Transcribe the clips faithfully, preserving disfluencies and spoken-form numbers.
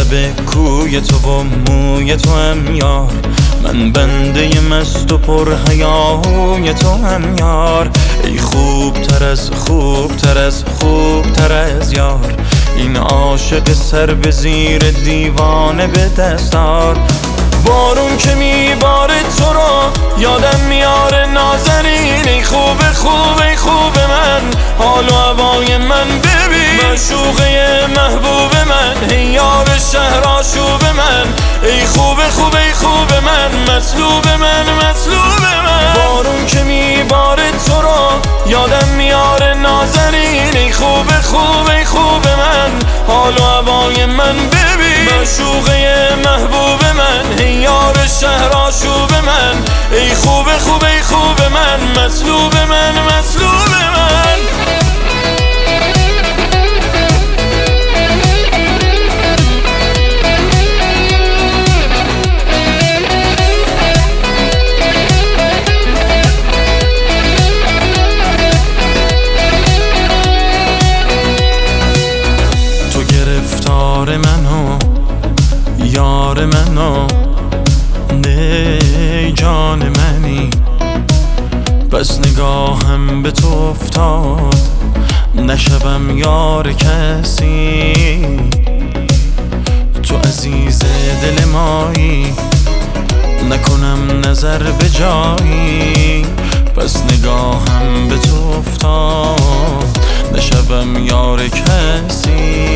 به کوی تو و موی تو هم یار، من بنده مست و پر حیاهوی تو هم یار. ای خوب تر از خوب تر از خوب تر از یار، این عاشق سر به زیر دیوانه به دستار. بارون که میباره تو رو یادم میاره نازنین، ای خوب خوب ای خوب من، حال و هوای من ببین. معشوقه محبوب من، ای یار شهر آشوب من، ای خوب خوب ای خوب من، مطلوب من مطلوب من. بارون که میباره تو رو یادم میاره نازنین، ای خوب خوب ای خوب من، حال و هوای من ببین. معشوقه محبوب من، ای یار شهر آشوب من، ای خوب خوب ای خوب من، مطلوب من مطلوب من. تو گرفتار منو یار منو، نه جان منی، بس نگاهم به تو افتاد نشوم یار کسی. تو عزیز دل مایی، نکنم نظر به جایی، پس نگاهم به تو افتاد نشوم یار کسی.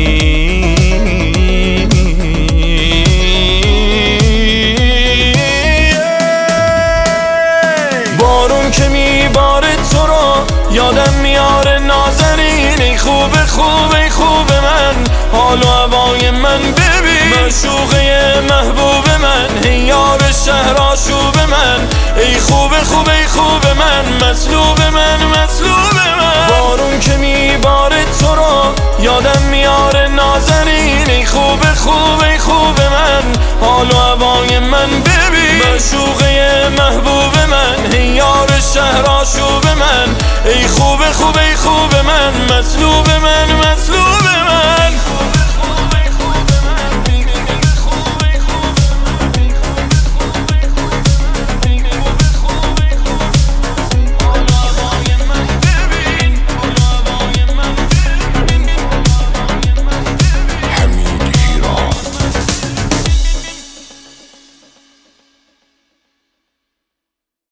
بارون که میباره تو رو یادم میاره نازنین، ای خوب خوب ای خوب من، حال و هوای من ببین. معشوقه محبوب من، ای یار شهر آشوب من، ای خوب خوب ای خوب من، مطلوب من مطلوب من. بارون که میباره تو رو یادم میاره نازنین، ای خوب خوب ای خوب من، حال و هوای من ببین. معشوقه محبوب من، ای یار شهر آشوب من، ای خوب خوب ای خوب من، مطلوب من مطلوب